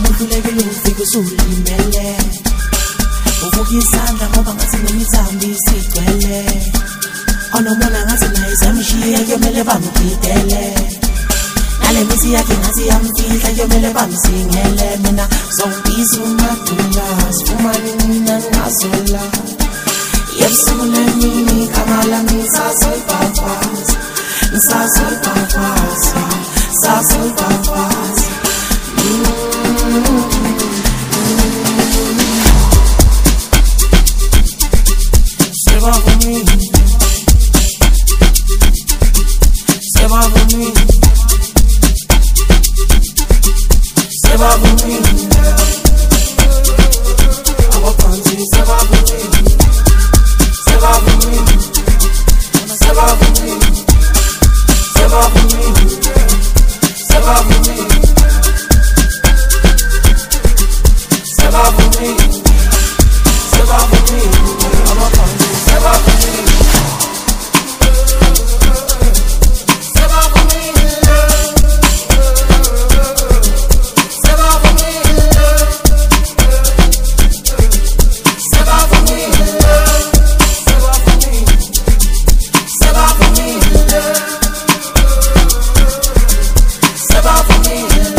uhlulekile ufike usulimele uvuka isandla ngoba ngathi nemithambo isigcwele onomona ngathi naye zamshiya kuyomele bamgidele nale misi yakhe ngathi yamfihla kuyomele bamsingele mina zongibisa umadula sifumane mina ngazola yebusuku lemini igama lami ngisazoyifafaza ngisazoyifafaza sazoyifafaza Seba for me Seba for me Seba for me I'm a pansy Seba for me Seba for me Seba for me Seba for me Seba for me Seba for me Seba for me I'm a pansy Seba for me Seba for me Seba for me Seba for me Seba for me Seba for me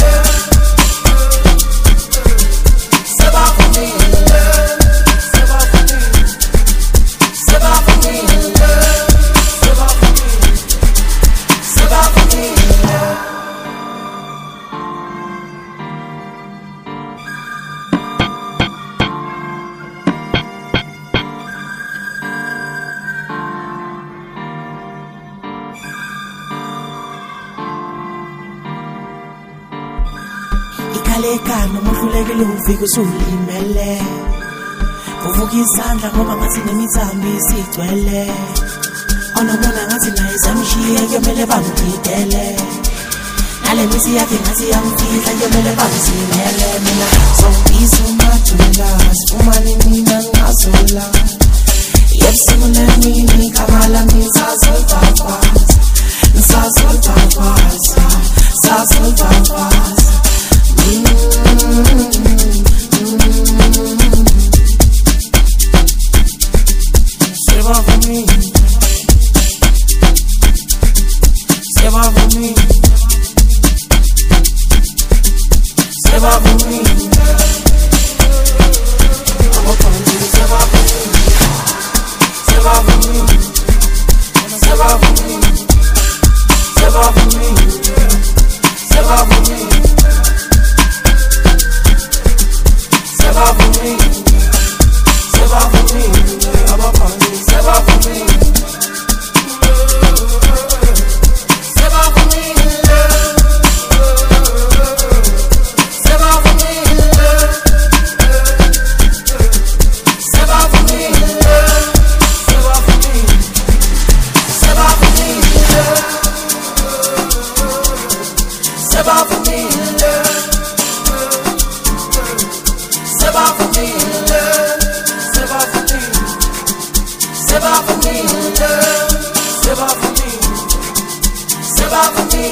Ikalekana uhlulekile ufike usulimele uvuka isandla ngoba ngathi nemithambo isigcwele onomona ngathi naye zamshiya kuyomele bamgidele nale misi yakhe ngathi yamfihla kuyomele bamsingele mina zongibisa umadula sifumane mina ngazola yebusuku lemini igama lami ngisazoyifafaza ngisazoyifafaza sazoyifafaza Seba for me Seba for me Seba for me I'm a pansy Seba for me Seba for me Seba for me Seba for me Seba for me Seba for me Seba for me I'm a pansy Seba for me Seba for me Seba for me Seba for me Seba for me Seba for me Seba for me Seba for me Seba for me Seba for me Seba for me Seba for me